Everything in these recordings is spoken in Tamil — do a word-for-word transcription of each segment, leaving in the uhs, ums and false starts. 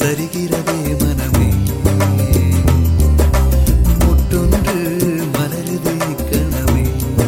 சரிகிறதே மனமே முட்டொன்று மலருதே கணமே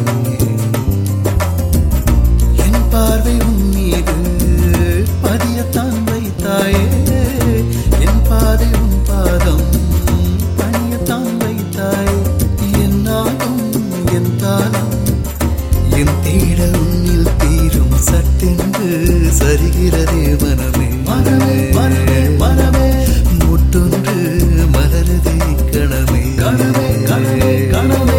என் பார்வை உன் மீது பதியத்தான் வைத்தாயே என் பாதை உன் பாதம் பணியத்தான் வைத்தாயே என்னாகும் என் தாளம் என் தேடல் உன்னில் தீரும் சட்டென்று சரிகிறதே மனமே மனமே மனமே மனமே முட்டொன்று மலருதே கணமே கணமே கணமே கணமே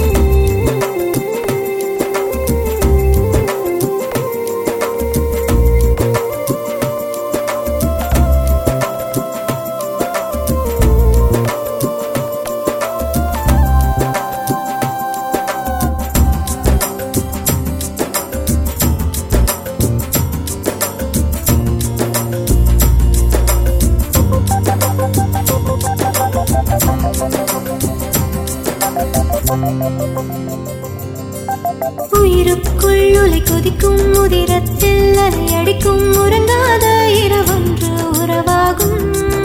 உயிருக்குள் உலை கொதிக்கும் உதிரத்தில் அலை அடிக்கும் உறங்காத இரவொன்று உறவாகும்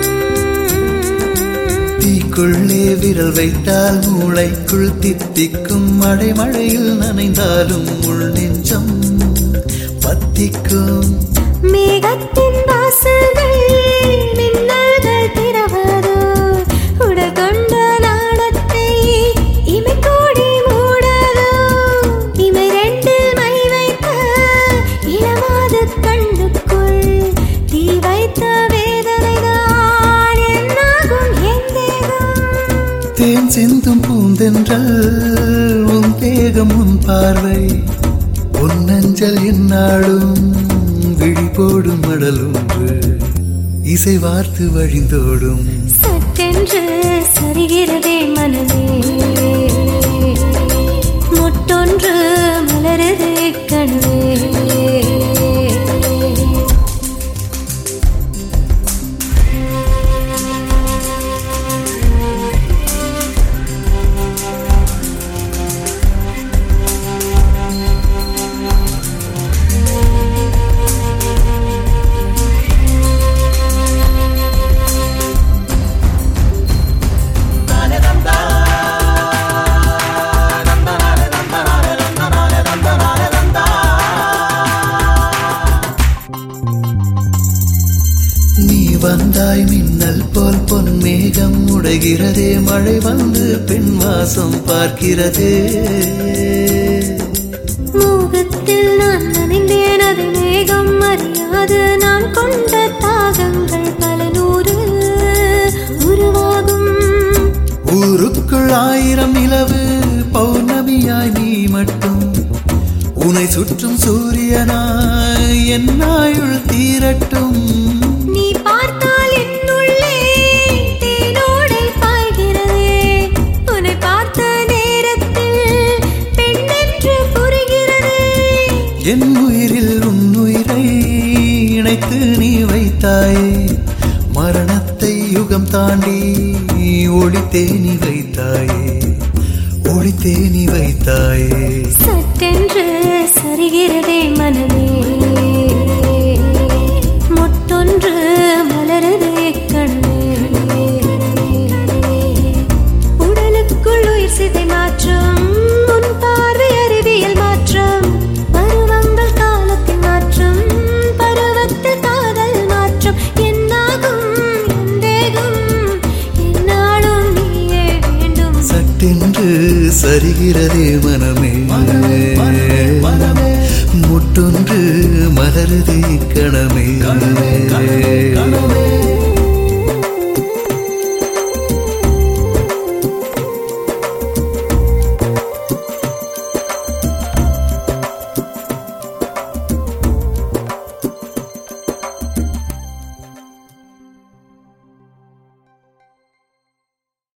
தீக்குள்ளே விரல் வைத்தால் மூளைக்குள் தித்திக்கும் மழை மழையில் நனைந்தாலும் உள் நெஞ்சம் பத்திக்கும் மேகத்தின் வாசல்கள் மின்னல்கள் திறவதோ உடல் கொண்ட நாடத்தை இமை கூடி மூடதோ இமை ரெண்டில் மை வைத்த இளமாத கண்ணுக்குள் தீ வைத்த வேதனைதான் என்னாகும் என் தேகம் தேன் சிந்தும் பூந்தென்றல் உன் தேகம் உன் பார்வை உன் நஞ்சல் என்னாடும் விழி போடும் மடல் ஒன்று இசை வார்த்து வழிந்தோடும் சட்டென்று சரிகிறதே மனமே முட்டொன்று மலருதே கணமே வந்தாய் மின்னல் போல் பொன் மேகம் உடைகிறதே மழை வந்து பெண் வாசம் பார்க்கிறதே மோகத்தில் நான் நனைந்தேன் அது மேகம் அறியாது நான் கொண்ட தாகங்கள் பல நூறு உருவாகும் ஊருக்குள் ஆயிரம் நிலவு பௌர்ணமியாய் நீ மட்டும் உனை சுற்றும் சூரியனாய் என் ஆயுள் தீரட்டும் நீ பார்த்தால் என்னுள்ளே தேனோடை பாய்கிறதே உன்னை பார்த்த நேரத்தில் பெண்ணென்று புரிகிறதே என் உயிரில் உன் உயிரை இணைத்து நீ வைத்தாயே மரணத்தை யுகம் தாண்டி ஒளித்தே நீ வைத்தாயே ஒளித்தே நீ வைத்தாயே சட்டென்று சரிகிறதே மனமே முட்டொன்று மலருதே கண்ணே உடலுக்குள் உயிர் சிதை மாற்றம் உன் பார்வை அறிவியல் மாற்றம் பருவங்கள் காலத்தின் மாற்றம் பருவத்தில் காதல் மாற்றம் என்னாகும் என் தேகம் என்னாலும் நீயே வேண்டும் சட்டென்று சரிகிறதே மனமே முட்டொன்று மலருதே